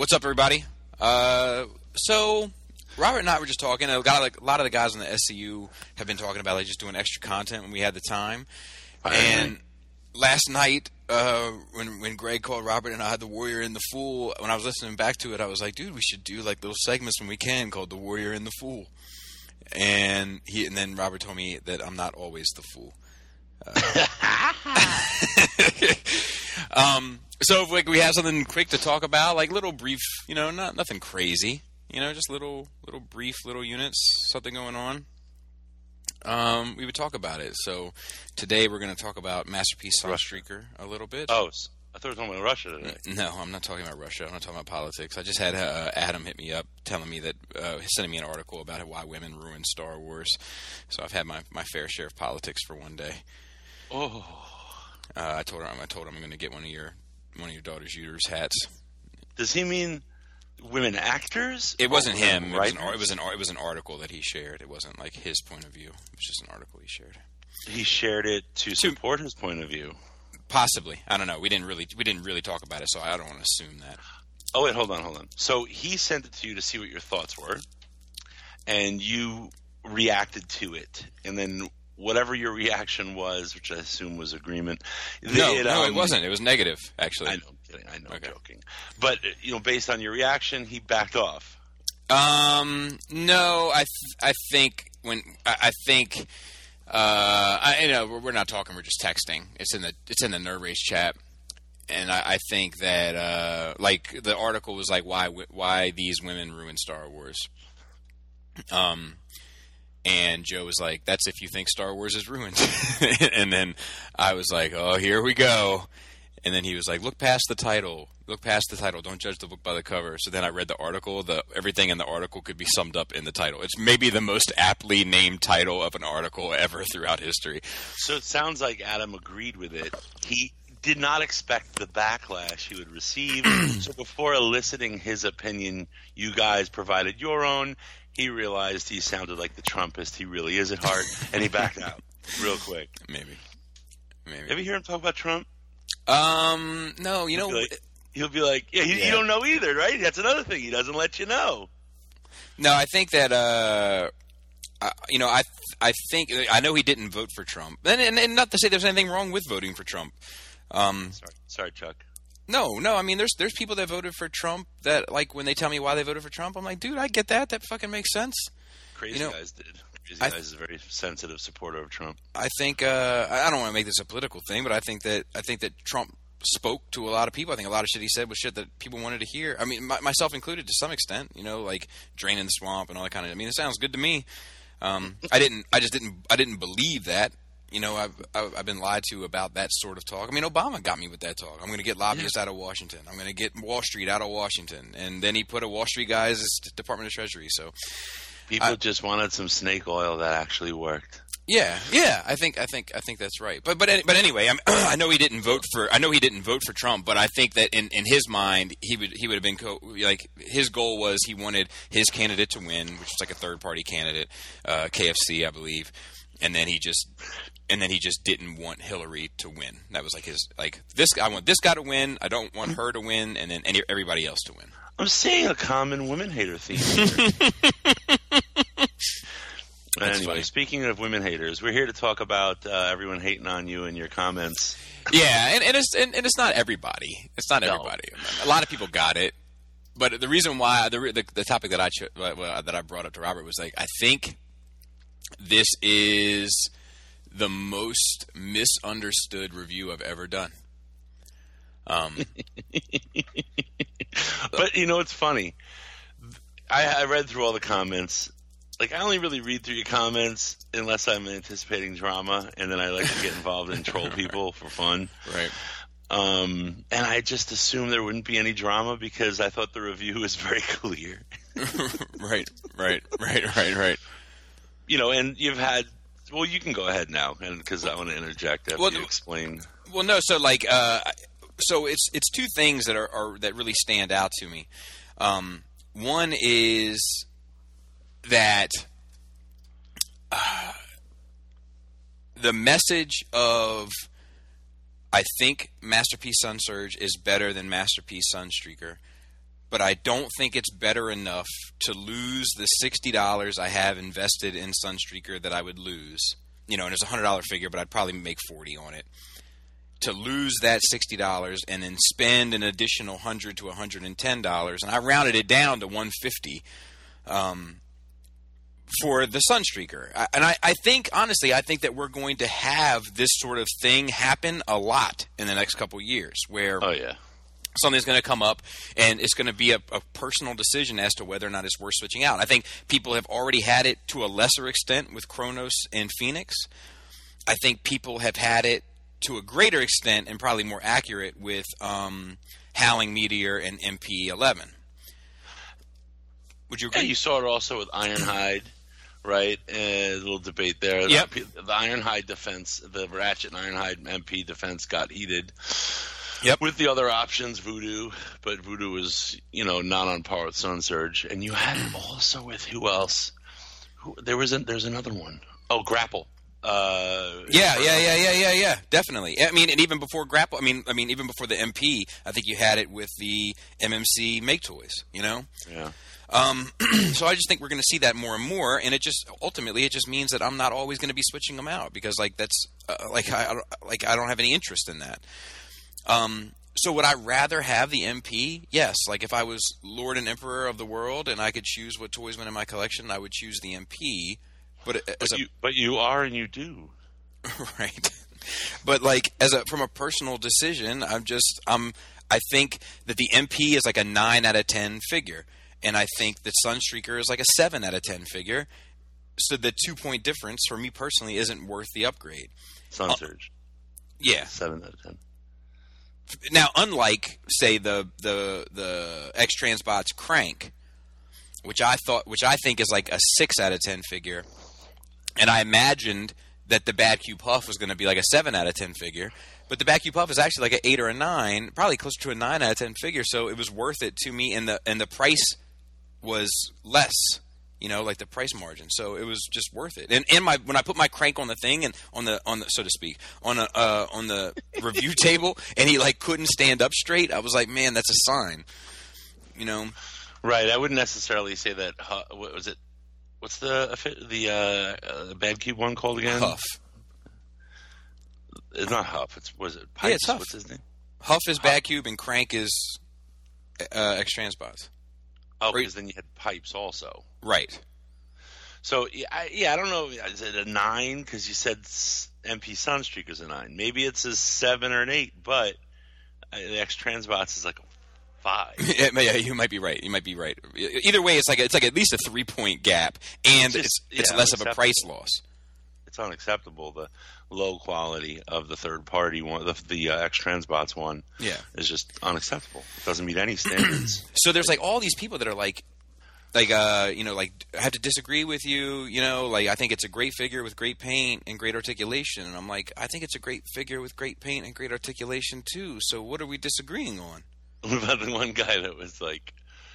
What's up, everybody? So Robert and I were just talking. A lot of the guys on the SCU have been talking about just doing extra content when we had the time. And last night, when Greg called Robert and I had The Warrior and the Fool, when I was listening back to it, I was like, dude, we should do those segments when we can called The Warrior and the Fool. And then Robert told me that I'm not always the fool. So if we have something quick to talk about, little brief, nothing crazy, just little brief units, something going on. We would talk about it. So today we're going to talk about Masterpiece Sunstreaker a little bit. Oh, I thought we were talking about Russia today. No, I'm not talking about Russia. I'm not talking about politics. I just had Adam hit me up telling me that, sending me an article about why women ruin Star Wars. So I've had my fair share of politics for one day. Oh. I told him I'm going to get one of your daughter's uterus hats. Does he mean women actors? It wasn't him. Right? It was an article that he shared. It wasn't his point of view. It was just an article he shared. He shared it to support his point of view. Possibly. I don't know. We didn't really talk about it, so I don't want to assume that. Oh wait, hold on. So he sent it to you to see what your thoughts were, and you reacted to it, and then whatever your reaction was, which I assume was agreement. No, it wasn't. It was negative, actually. I know, I'm kidding. I know, okay. I'm joking. But based on your reaction, he backed off. No, I think we're not talking. We're just texting. It's in the Nerd Race chat, and I think that the article was why these women ruin Star Wars. And Joe was like, that's if you think Star Wars is ruined. And then I was like, oh, here we go. And then he was like, look past the title. Don't judge the book by the cover. So then I read the article. Everything in the article could be summed up in the title. It's maybe the most aptly named title of an article ever throughout history. So it sounds like Adam agreed with it. He did not expect the backlash he would receive. So before eliciting his opinion, you guys provided your own. He realized he sounded like the Trumpist he really is at heart, and he backed out real quick. Maybe. Ever hear him talk about Trump? No. He'll be like, yeah, you don't know either, right? That's another thing. He doesn't let you know. No, I think that, I think I know he didn't vote for Trump, and not to say there's anything wrong with voting for Trump. Sorry, Chuck. No. I mean, there's people that voted for Trump that when they tell me why they voted for Trump, I'm like, dude, I get that. That fucking makes sense. Crazy guys did. Crazy Guys is a very sensitive supporter of Trump. I think I don't want to make this a political thing, but I think that Trump spoke to a lot of people. I think a lot of shit he said was shit that people wanted to hear. I mean, myself included to some extent. Draining the swamp and all that kind of. I mean, it sounds good to me. I didn't believe that. I've been lied to about that sort of talk. I mean, Obama got me with that talk. I'm going to get lobbyists out of Washington. I'm going to get Wall Street out of Washington. And then he put a Wall Street guy as his Department of Treasury. So people just wanted some snake oil that actually worked. Yeah. I think that's right. But anyway, I know he didn't vote for Trump. But I think that in his mind, he would have been his goal was he wanted his candidate to win, which was a third party candidate, KFC, I believe. And then he just didn't want Hillary to win. That was his I want this guy to win. I don't want her to win, and then everybody else to win. I'm seeing a common women hater theme here. Anyway, speaking of women haters, we're here to talk about everyone hating on you and your comments. Yeah, and it's not everybody. It's not everybody. A lot of people got it, but the reason why the topic that I brought up to Robert was I think this is the most misunderstood review I've ever done. But it's funny. I read through all the comments. I only really read through your comments unless I'm anticipating drama, and then I like to get involved and troll people for fun. Right. And I just assumed there wouldn't be any drama because I thought the review was very clear. Right. And you've had. Well, you can go ahead now, and because I want to interject after you explain. Well, no. So so it's two things that are that really stand out to me. One is that the message of I think Masterpiece Sunsurge is better than Masterpiece Sunstreaker but I don't think it's better enough to lose the $60 I have invested in Sunstreaker that I would lose. And it's a $100 figure, but I'd probably make $40 on it. To lose that $60 and then spend an additional $100 to $110, and I rounded it down to $150 for the Sunstreaker. I think, honestly, that we're going to have this sort of thing happen a lot in the next couple of years, where something's going to come up, and it's going to be a personal decision as to whether or not it's worth switching out. I think people have already had it to a lesser extent with Kronos and Phoenix. I think people have had it to a greater extent and probably more accurate with Howling Meteor and MP11. Would you agree? Yeah, you saw it also with Ironhide, right? A little debate there. Yep. The Ironhide defense, the Ratchet and Ironhide MP defense got heated. Yep. With the other options, Voodoo, but Voodoo was, not on par with Sunsurge. And you had it also with who else? There's another one. Oh, Grapple. Yeah, definitely. I mean, and even before Grapple, I mean, even before the MP, I think you had it with the MMC Make Toys. Yeah. So I just think we're going to see that more and more, and it just means that I'm not always going to be switching them out because that's I don't have any interest in that. So would I rather have the MP? Yes. Like if I was Lord and Emperor of the world and I could choose what toys went in my collection, I would choose the MP. But you are and you do. Right. But from a personal decision, I think that the MP is like a 9 out of 10 figure. And I think that Sunstreaker is like a 7 out of 10 figure. So the 2-point difference for me personally isn't worth the upgrade. Sunsurge. Yeah. 7 out of 10. Now, unlike, say, the X-Transbots Crank, which I think is like a 6 out of 10 figure, and I imagined that the Bad Cube Huff was going to be like a 7 out of 10 figure, but the Bad Cube Huff is actually like an 8 or a 9, probably closer to a 9 out of 10 figure, so it was worth it to me, and the price was less. Like the price margin, so it was just worth it. And when I put my Crank on the thing and on the so to speak on the review table, and he couldn't stand up straight, I was like, man, that's a sign. Right. I wouldn't necessarily say that. What was it? What's the Bad Cube one called again? Huff. It's not Huff. Was it Pipes? Yeah, it's Huff. What's his name? Huff is Bad Cube and Crank is X-Transbots. Oh, because then you had Pipes also. Right. So, I don't know. Is it a 9? Because you said MP Sunstreaker's a 9. Maybe it's a 7 or an 8, but the X-Transbots is like a 5. Yeah, you might be right. Either way, it's like at least a 3-point gap, and it's less of a price loss. It's unacceptable. The low quality of the third party one, the X-Transbots one, is just unacceptable. It doesn't meet any standards. So there's all these people that are I have to disagree with you. I think it's a great figure with great paint and great articulation, and I'm like, I think it's a great figure with great paint and great articulation too. So what are we disagreeing on? What about the one guy that was like,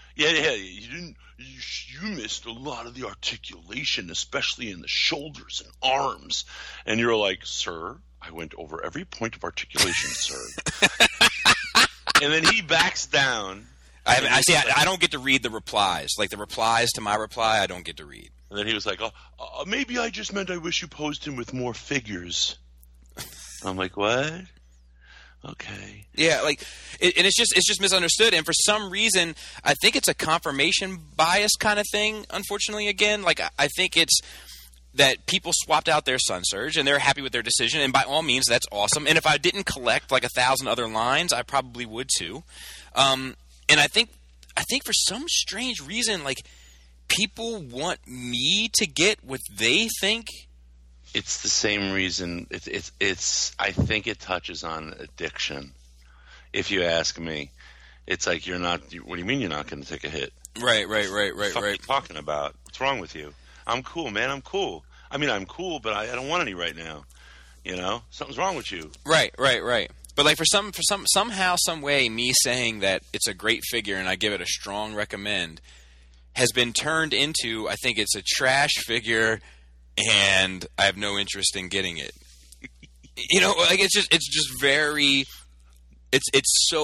you missed a lot of the articulation, especially in the shoulders and arms. And you're like, sir, I went over every point of articulation, sir. And then he backs down. I don't get to read the replies. Like the replies to my reply, I don't get to read. And then he was like, maybe I just meant I wish you posed him with more figures. I'm like, what? Okay. Yeah, and it's just misunderstood, and for some reason, I think it's a confirmation bias kind of thing. Unfortunately, again, I think it's that people swapped out their Sunsurge and they're happy with their decision, and by all means, that's awesome. And if I didn't collect 1,000 other lines, I probably would too. And I think for some strange reason, people want me to get what they think. It's the same reason. It's. I think it touches on addiction. If you ask me, it's like you're not. What do you mean you're not going to take a hit? Right. What are you talking about? What's wrong with you? I'm cool, man. I'm cool. I mean, I'm cool, but I don't want any right now. Something's wrong with you. Right. But somehow, some way, me saying that it's a great figure and I give it a strong recommend has been turned into, I think it's a trash figure. And I have no interest in getting it. It's just very. It's so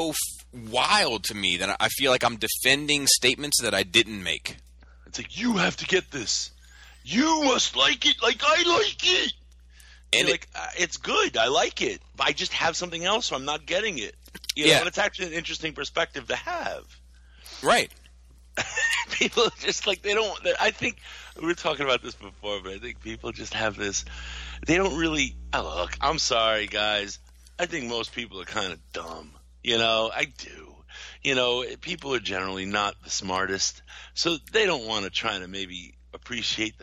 wild to me that I feel like I'm defending statements that I didn't make. It's like, you have to get this. You must like it like I like it. And it's good. I like it. But I just have something else, so I'm not getting it. You know, and it's actually an interesting perspective to have. Right. People just like, they don't, I think, we were talking about this before, but I think people just have this, they don't really, look, I'm sorry, guys. I think most people are kind of dumb. You know, I do. You know, people are generally not the smartest, so they don't want to try to maybe appreciate the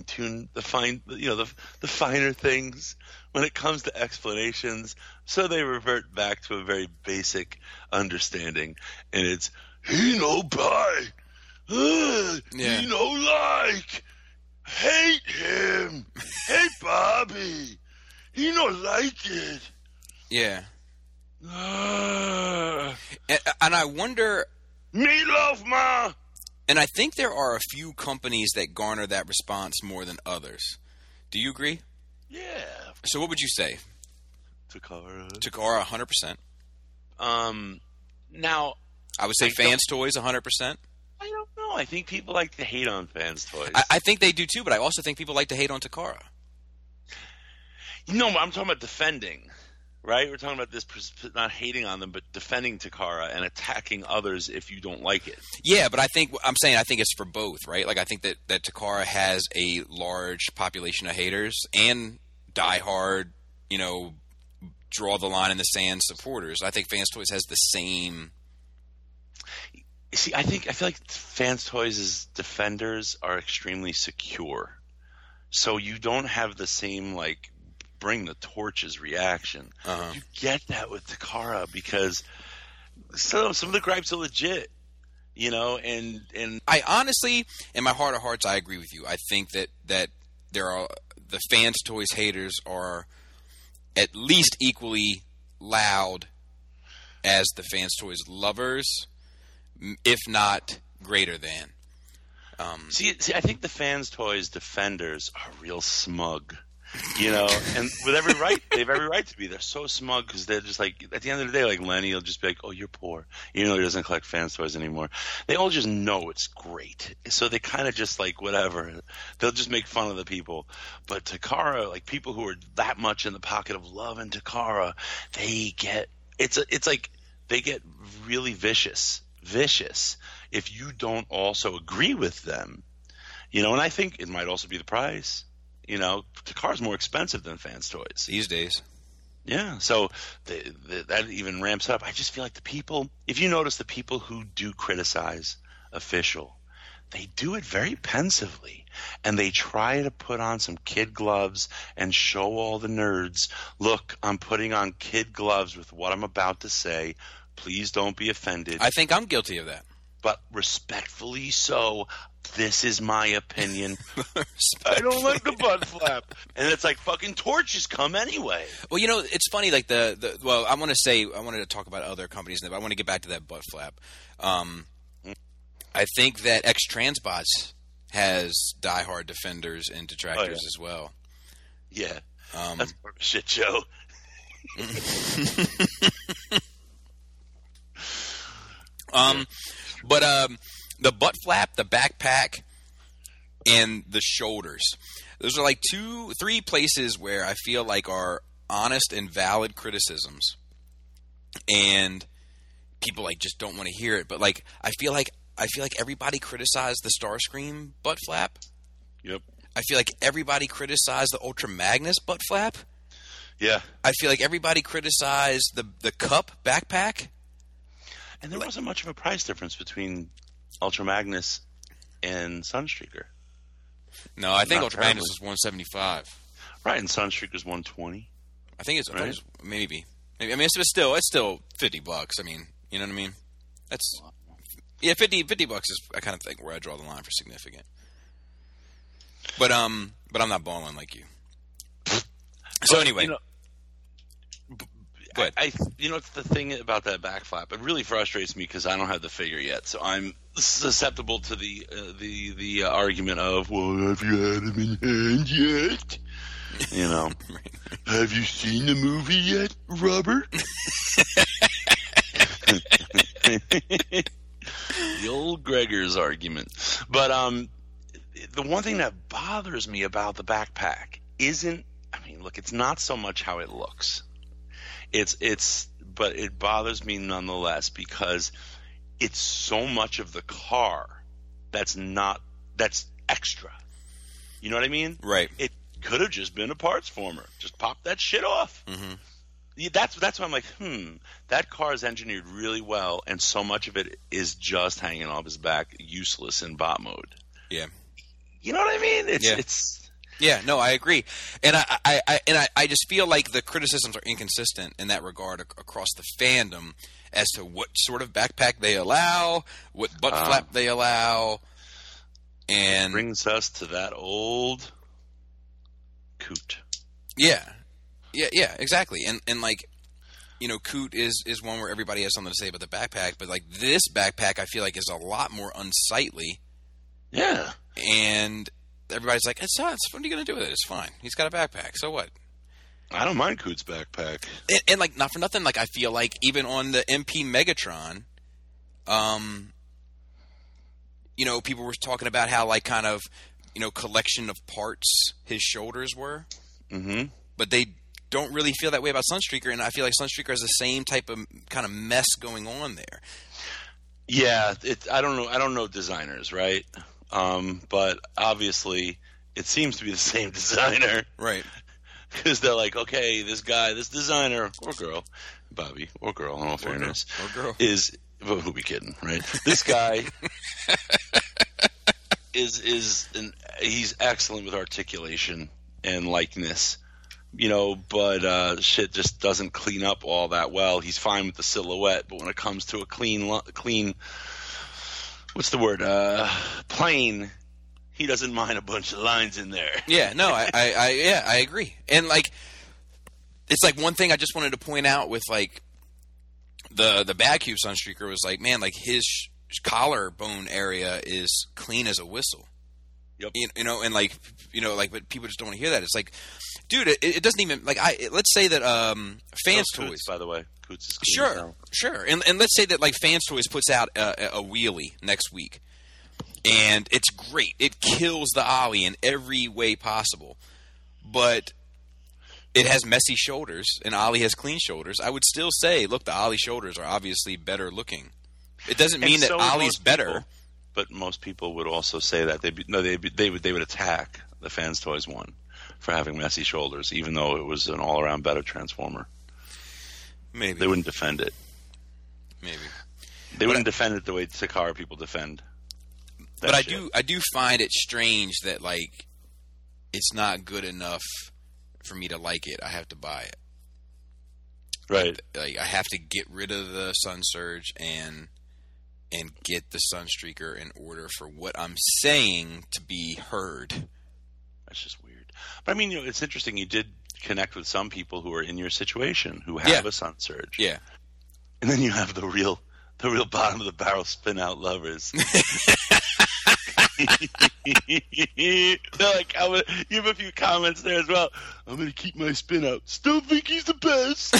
finer things when it comes to explanations. So they revert back to a very basic understanding, and it's, he no buy, he no like, hate him, hate Bobby, he no like it. Yeah. And I wonder... Meatloaf, ma! And I think there are a few companies that garner that response more than others. Do you agree? Yeah. So what would you say? Takara, 100%. Now... I would say Fans Toys, 100%. I don't know. I think people like to hate on Fans Toys. I think they do too, but I also think people like to hate on Takara. No, I'm talking about defending. Right? We're talking about this, not hating on them, but defending Takara and attacking others if you don't like it. Yeah, but I think it's for both, right? Like, I think that Takara has a large population of haters and diehard, you know, draw the line in the sand supporters. I think Fans Toys has the same. See, I feel like Fans Toys' defenders are extremely secure. So you don't have the same, like, bring the torches reaction. You get that with Takara because some of the gripes are legit, you know, and I honestly, in my heart of hearts, I agree with you. I think that there are the Fans Toys haters are at least equally loud as the Fans Toys lovers, if not greater than. See, I think the Fans Toys defenders are real smug. You know, and with every right, they have every right to be. They're so smug because they're just like, at the end of the day, like Lenny will just be like, oh, you're poor. Even though he doesn't collect Fans Toys anymore. They all just know it's great. So they kind of just like, whatever. They'll just make fun of the people. But Takara, like people who are that much in the pocket of love and Takara, they get, it's like they get really vicious if you don't also agree with them. You know, and I think it might also be the price. You know, Takara's more expensive than Fans Toys these days. Yeah, so that even ramps up. I just feel like the people, if you notice the people who do criticize Official, they do it very pensively. And they try to put on some kid gloves and show all the nerds, look, I'm putting on kid gloves with what I'm about to say. Please don't be offended. I think I'm guilty of that. But respectfully so, this is my opinion. I don't like the butt flap. And it's like fucking torches come anyway. Well, you know, it's funny, like well, I wanted to talk about other companies, but I want to get back to that butt flap. I think that X-Transbots has diehard defenders and detractors as well. Yeah. That's more of a shit show. But the butt flap, the backpack, and the shoulders. Those are like 2-3 places where I feel like are honest and valid criticisms. And people like just don't want to hear it. But like I feel like everybody criticized the Starscream butt flap. Yep. I feel like everybody criticized the Ultra Magnus butt flap. Yeah. I feel like everybody criticized the Cup backpack. And there wasn't much of a price difference between Ultra Magnus and Sunstreaker. No, I think Ultra Magnus was $175. Right, and Sunstreaker's $120. I think it's right? maybe. I mean, it's still $50. I mean, you know what I mean? That's $50 is I kind of think where I draw the line for significant. But I'm not balling like you. So anyway. You know, it's the thing about that back flap. It really frustrates me because I don't have the figure yet, so I'm susceptible to the argument of, well, have you had him in hand yet? You know, right. Have you seen the movie yet, Robert? The old Gregor's argument. But the one thing that bothers me about the backpack isn't, I mean, look, it's not so much how it looks. But it bothers me nonetheless because it's so much of the car that's extra. You know what I mean? Right. It could have just been a parts former. Just pop that shit off. Mm-hmm. Yeah, that's why I'm like, that car is engineered really well, and so much of it is just hanging off his back, useless in bot mode. Yeah. You know what I mean? Yeah, no, I agree, and I just feel like the criticisms are inconsistent in that regard across the fandom as to what sort of backpack they allow, what butt flap they allow, and brings us to that old coot. Yeah, exactly, and like, you know, coot is one where everybody has something to say about the backpack, but like this backpack, I feel like is a lot more unsightly. Yeah, and everybody's like, it's what are you going to do with it? It's fine. He's got a backpack. So what? I don't mind Coot's backpack. And like, not for nothing, like, I feel like even on the MP Megatron, you know, people were talking about how, like, kind of, you know, collection of parts his shoulders were. Mm-hmm. But they don't really feel that way about Sunstreaker, and I feel like Sunstreaker has the same type of kind of mess going on there. Yeah, I don't know designers, right? But obviously, it seems to be the same designer. Right. Because they're like, okay, this designer, or girl, Bobby, or girl, in all fairness, or girl. Well, who be kidding, right? This guy he's excellent with articulation and likeness, you know, but shit just doesn't clean up all that well. He's fine with the silhouette, but when it comes to a clean, what's the word? Plane. He doesn't mind a bunch of lines in there. Yeah, no, I agree. And like, it's like one thing I just wanted to point out with like the Badcube Sunstreaker was like, man, like his collarbone area is clean as a whistle. Yep. You know, and like, you know, like, but people just don't want to hear that. It's like, dude, it doesn't even like let's say that Fans Toys, Coots, by the way, Coots is clean sure, and let's say that like Fans Toys puts out a wheelie next week. And it's great. It kills the Ollie in every way possible. But it has messy shoulders, and Ollie has clean shoulders. I would still say, look, the Ollie shoulders are obviously better looking. It doesn't mean that Ollie's better. But most people would also say that they would attack the Fans Toys one for having messy shoulders, even though it was an all-around better Transformer. Maybe. They wouldn't defend it. Maybe. They wouldn't defend it the way Takara people defend. But I do find it strange that like it's not good enough for me to like it. I have to buy it. Right. Like I have to get rid of the Sun Surge and get the Sunstreaker in order for what I'm saying to be heard. That's just weird. But I mean, you know, it's interesting. You did connect with some people who are in your situation who have a Sun Surge. Yeah. And then you have the real bottom of the barrel spin out lovers. They're like, you have a few comments there as well. I'm going to keep my spin out. Still think he's the best.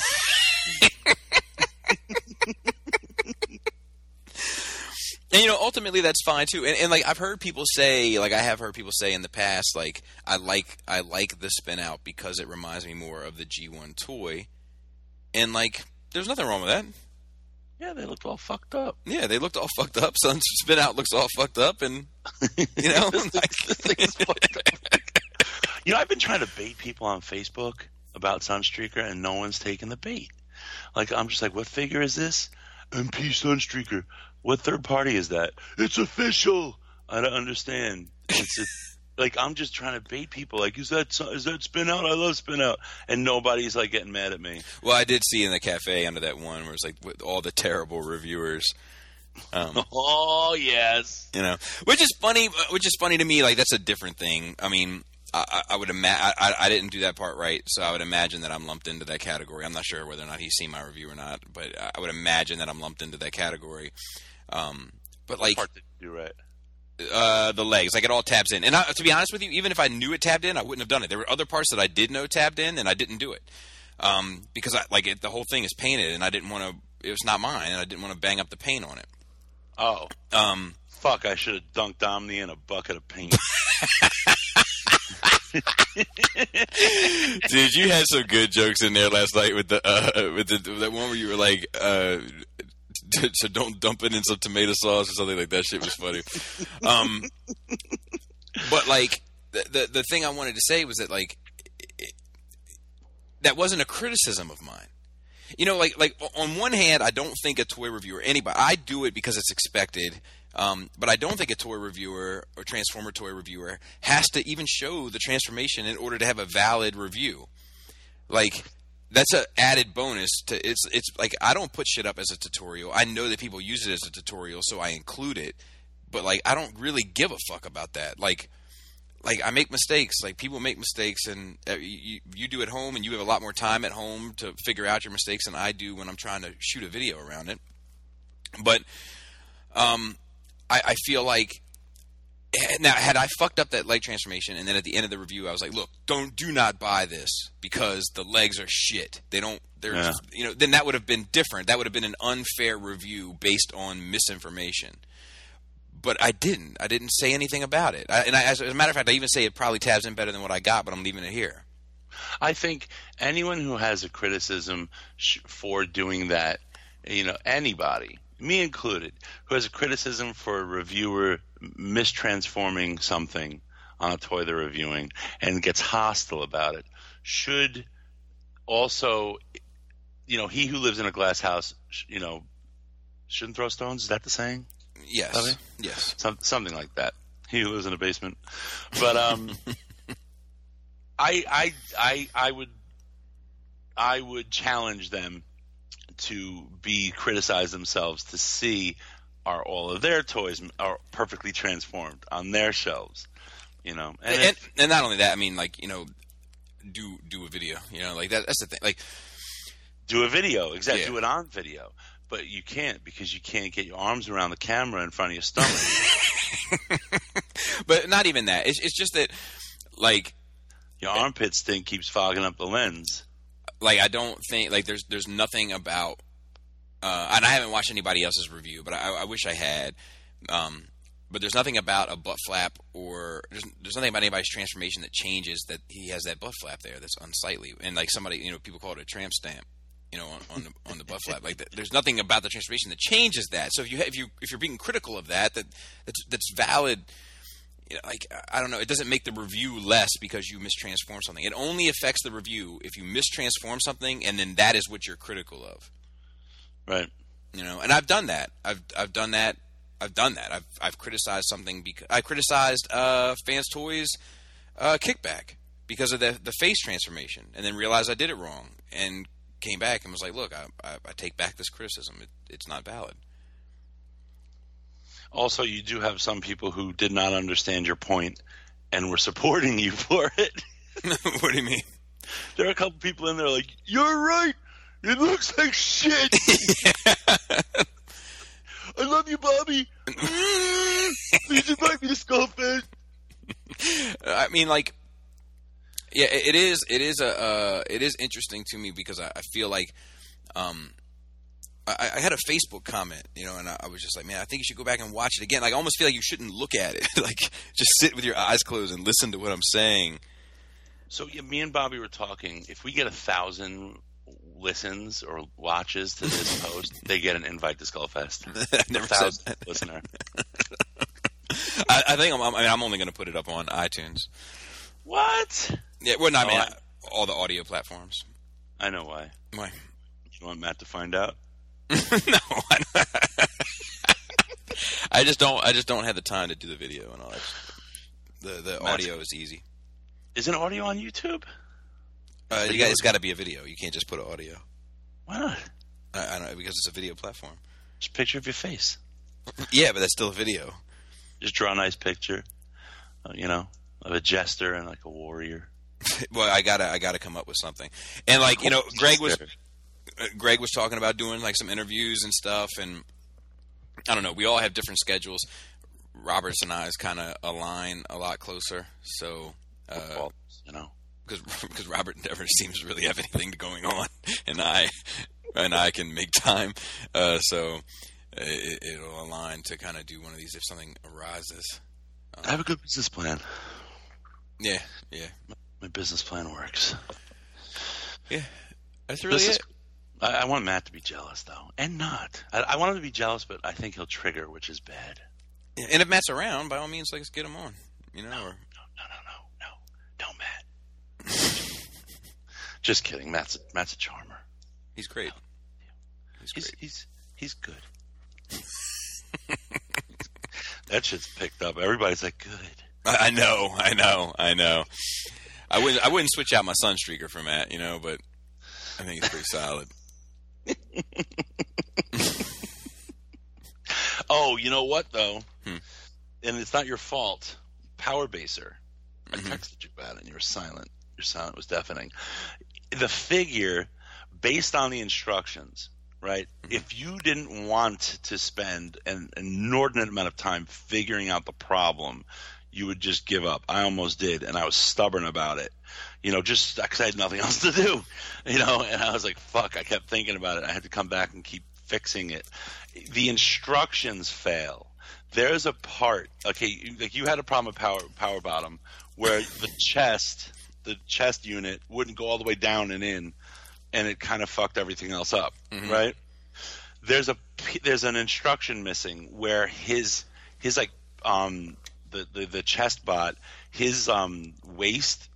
And, you know, ultimately that's fine too. And like I've heard people say, like I have heard people say in the past, like I like the spin out because it reminds me more of the G1 toy. And like, there's nothing wrong with that. Yeah, they looked all fucked up. Yeah, they looked all fucked up. Sun spin out looks all fucked up, and you know, this thing is fucked up. You know, I've been trying to bait people on Facebook about Sunstreaker, and no one's taking the bait. Like, I'm just like, what figure is this? MP Sunstreaker. What third party is that? It's official. I don't understand. Like, I'm just trying to bait people. Like, is that spin out? I love spin out. And nobody's like getting mad at me. Well, I did see in the cafe under that one where it's like with all the terrible reviewers. Oh yes. You know, which is funny to me. Like, that's a different thing. I mean, I would imagine I didn't do that part right, so I would imagine that I'm lumped into that category. I'm not sure whether or not he's seen my review or not, but I would imagine that I'm lumped into that category. But like, what part did you do right? The legs, like it all tabs in. And to be honest with you, even if I knew it tabbed in, I wouldn't have done it. There were other parts that I did know tabbed in, and I didn't do it because the whole thing is painted, and I didn't want to, it was not mine, and I didn't want to bang up the paint on it. Oh. Fuck, I should have dunked Omni in a bucket of paint. Dude, you had some good jokes in there last night with that one where you were like, so don't dump it in some tomato sauce or something like that. Shit was funny. But like the thing I wanted to say was that like that wasn't a criticism of mine. You know, like on one hand, I don't think a toy reviewer, anybody, I do it because it's expected. But I don't think a toy reviewer or Transformer toy reviewer has to even show the transformation in order to have a valid review. Like, that's an added bonus to it's like I don't put shit up as a tutorial. I know that people use it as a tutorial, so I include it. But like, I don't really give a fuck about that. Like I make mistakes. Like, people make mistakes, and you do at home, and you have a lot more time at home to figure out your mistakes than I do when I'm trying to shoot a video around it. But I feel like now, had I fucked up that leg transformation, and then at the end of the review I was like, look, do not buy this because the legs are shit. They're you know, then that would have been different. That would have been an unfair review based on misinformation. But I didn't say anything about it. As a matter of fact, I even say it probably tabs in better than what I got, but I'm leaving it here. I think anyone who has a criticism for doing that, you know, anybody, me included, who has a criticism for a reviewer mistransforming something on a toy they're reviewing and gets hostile about it, should also, you know, he who lives in a glass house, you know, shouldn't throw stones. Is that the saying? Yes. Okay. Yes. Something like that. He who lives in a basement. But I would challenge them to criticize themselves to see are all of their toys are perfectly transformed on their shelves, you know. And not only that, I mean, like, you know, do a video, you know, like that's the thing, like do a video, exactly, yeah. Do it on video. But you can't, because you can't get your arms around the camera in front of your stomach. But not even that. It's just that, like, your armpit stink keeps fogging up the lens. Like, I don't think, like, there's nothing about, and I haven't watched anybody else's review, but I wish I had. But there's nothing about a butt flap, or there's nothing about anybody's transformation that changes that he has that butt flap there that's unsightly. And like somebody, you know, people call it a tramp stamp. You know, on the butt flap, like there's nothing about the transformation that changes that. So if you're being critical of that's valid. You know, like, I don't know, it doesn't make the review less because you mistransform something. It only affects the review if you mistransform something, and then that is what you're critical of. Right. You know, and I've done that. I've done that. I've criticized something because I criticized Fans Toys Kickback because of the face transformation, and then realized I did it wrong and came back and was like, look, I take back this criticism. It's not valid. Also, you do have some people who did not understand your point and were supporting you for it. What do you mean? There are a couple people in there like, you're right. It looks like shit. I love you, Bobby. Please invite me to Skullfest. I mean, like, yeah, it is interesting to me because I feel like I had a Facebook comment, you know, and I was just like, man, I think you should go back and watch it again. Like, I almost feel like you shouldn't look at it. Like, just sit with your eyes closed and listen to what I'm saying. So, yeah, me and Bobby were talking. If we get 1,000 listens or watches to this post, they get an invite to Skullfest. I never said that. Listener. I think I'm only going to put it up on iTunes. What? Yeah, well, no, I mean, all the audio platforms. I know why. Why? You want Matt to find out? No, I just don't have the time to do the video and all that. The audio is easy. Isn't audio on YouTube? It's got to be a video. You can't just put audio. Why not? I don't know, because it's a video platform. Just a picture of your face. Yeah, but that's still a video. Just draw a nice picture, you know, of a jester and like a warrior. Well, I gotta come up with something. And like, you know, Greg was talking about doing like some interviews and stuff, and I don't know. We all have different schedules. Robert's and I's kind of align a lot closer. So, you know, because Robert never seems to really have anything going on, and I and I can make time. So it'll align to kind of do one of these if something arises. I have a good business plan. Yeah. My business plan works. Yeah, that's really it. I want Matt to be jealous, though, and not. I want him to be jealous, but I think he'll trigger, which is bad. Yeah, and if Matt's around, by all means, let's get him on. You know, No, don't, Matt. Just kidding. Matt's a charmer. He's great. He's good. That shit's picked up. Everybody's like, good. I know. I wouldn't switch out my Sunstreaker for Matt, you know, but I think he's pretty solid. Oh, you know what though? And it's not your fault. Power Baser. I texted you about it and you were silent. Your silent was deafening. The figure, based on the instructions, right? If you didn't want to spend an inordinate amount of time figuring out the problem, you would just give up. I almost did, and I was stubborn about it. You know, just because I had nothing else to do. You know, and I was like, fuck, I kept thinking about it. I had to come back and keep fixing it. The instructions fail. There's a part, okay, like you had a problem with Power Bottom where the chest unit wouldn't go all the way down and in, and it kind of fucked everything else up, right? There's an instruction missing where his like the chest bot, his waist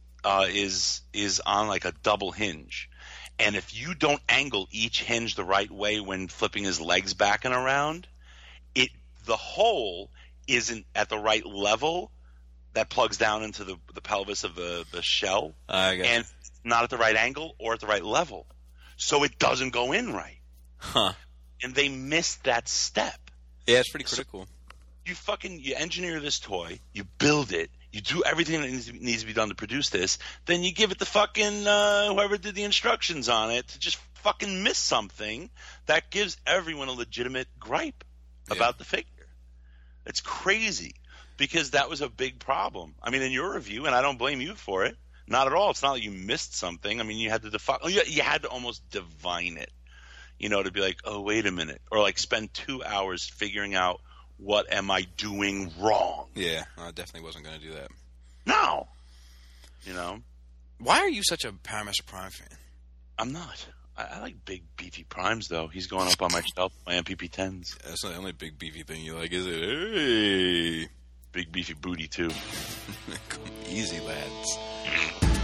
is on like a double hinge, and if you don't angle each hinge the right way when flipping his legs back and around, the hole isn't at the right level that plugs down into the pelvis of the shell, and not at the right angle or at the right level, so it doesn't go in right. And they missed that step. Yeah, it's pretty critical. So you engineer this toy, you build it, you do everything that needs to be done to produce this, then you give it the fucking whoever did the instructions on it to just fucking miss something that gives everyone a legitimate gripe about the figure. It's crazy because that was a big problem. I mean, in your review, and I don't blame you for it, not at all. It's not like you missed something. I mean, you had to you had to almost divine it, you know, to be like, oh, wait a minute, or like spend 2 hours figuring out what am I doing wrong. Yeah, I definitely wasn't going to do that. No, you know. Why are you such a Power Master Prime fan? I'm not. I like big beefy primes though. He's going up on my shelf, my MPP-10s. That's not the only big beefy thing you like, is it? Hey, big beefy booty too. Easy, lads.